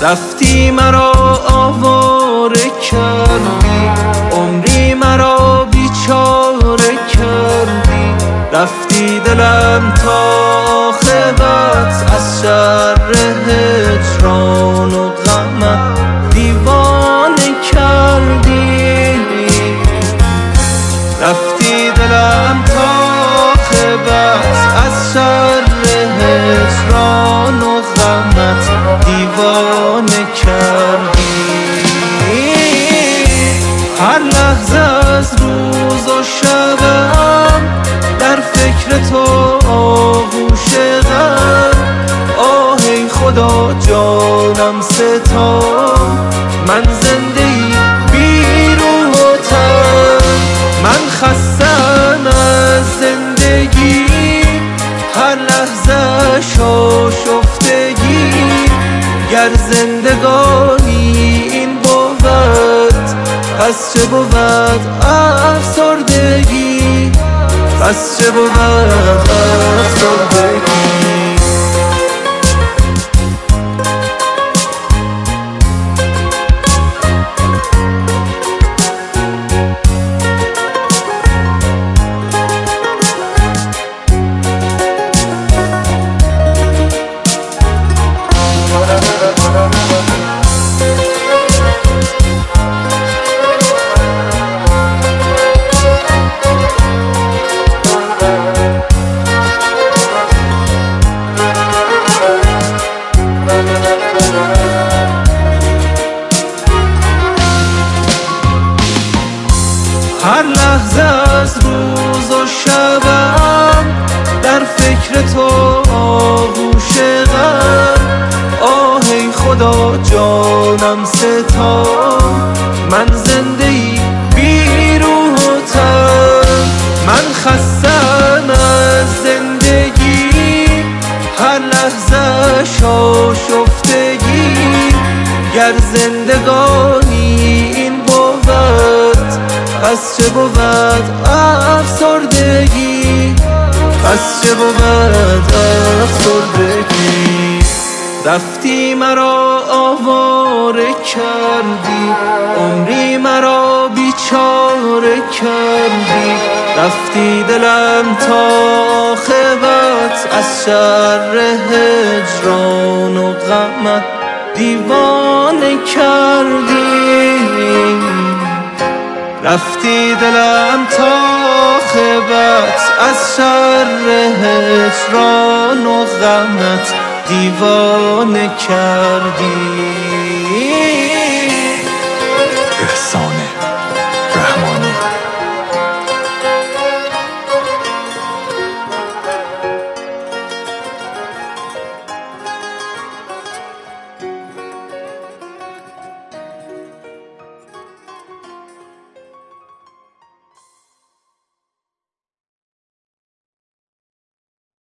رفتی مرا آواره کردی، عمری مرا بیچاره کردی. رفتی دلم تا عاقبت، از شر هجران و غمت دیوانه کردی. رفتی دلم تا عاقبت، از شر هجران و غمت دیوانه کردی. هر لحظه از روز و شبم در فکر تو آغوش غم. آه ای خدا جانم ستان، من زنده ای بی روح و تن. من خستم از زندگی، هر لحظه آشفتگی. گر زندگانی این بود، پس چه بود افسردگی؟ پس چه بود افسردگی؟ هر لحظه از روز و شبم در فکر تو آغوش غم. آه ای خدا جانم ستان، من زنده ای بی روح و تن. من خستم از زندگی، هر لحظه آشفتگی. گر زندگانی این بود، پس چه بود افسردگی؟ پس چه بود افسردگی؟ رفتی مرا آواره کردی، عمری مرا بیچاره کردی. رفتی دلم تا عاقبت، از شر هجران و غمت دیوانه کردی. رفتی دلم تا عاقبت، از شر هجران و غمت دیوانه کردی.